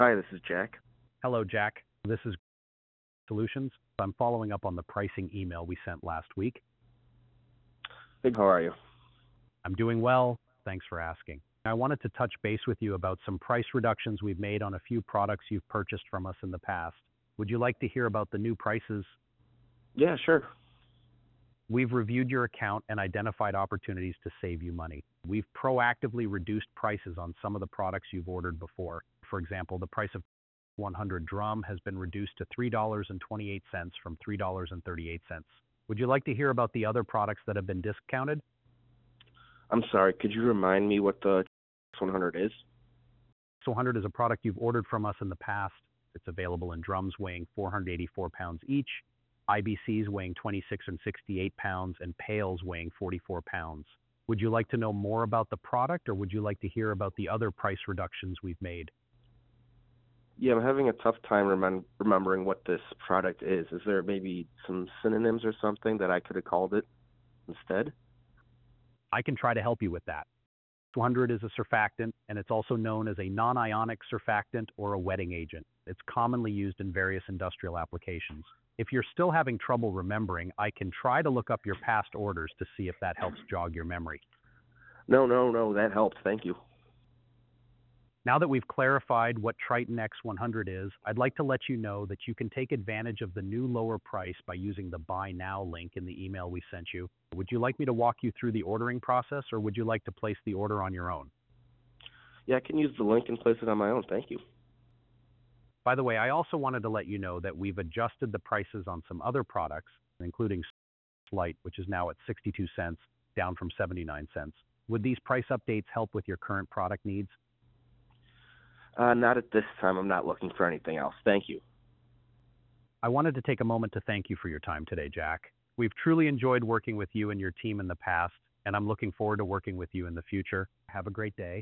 Hi, this is Jack. Hello, Jack. This is Solutions. I'm following up on the pricing email we sent last week. Hey, how are you? I'm doing well. Thanks for asking. I wanted to touch base with you about some price reductions we've made on a few products you've purchased from us in the past. Would you like to hear about the new prices? Yeah, sure. We've reviewed your account and identified opportunities to save you money. We've proactively reduced prices on some of the products you've ordered before. For example, the price of 100 drum has been reduced to $3.28 from $3.38. Would you like to hear about the other products that have been discounted? I'm sorry, could you remind me what the 100 is? So 100 is a product you've ordered from us in the past. It's available in drums weighing 484 pounds each, IBCs weighing 26 and 68 pounds, and pails weighing 44 pounds. Would you like to know more about the product, or would you like to hear about the other price reductions we've made? Yeah, I'm having a tough time remembering what this product is. Is there maybe some synonyms or something that I could have called it instead? I can try to help you with that. 200 is a surfactant, and it's also known as a non-ionic surfactant or a wetting agent. It's commonly used in various industrial applications. If you're still having trouble remembering, I can try to look up your past orders to see if that helps jog your memory. No, that helps. Thank you. Now that we've clarified what Triton X100 is, I'd like to let you know that you can take advantage of the new lower price by using the Buy Now link in the email we sent you. Would you like me to walk you through the ordering process, or would you like to place the order on your own? Yeah, I can use the link and place it on my own. Thank you. By the way, I also wanted to let you know that we've adjusted the prices on some other products, including Light, which is now at 62 cents, down from 79 cents. Would these price updates help with your current product needs? Not at this time. I'm not looking for anything else. Thank you. I wanted to take a moment to thank you for your time today, Jack. We've truly enjoyed working with you and your team in the past, and I'm looking forward to working with you in the future. Have a great day.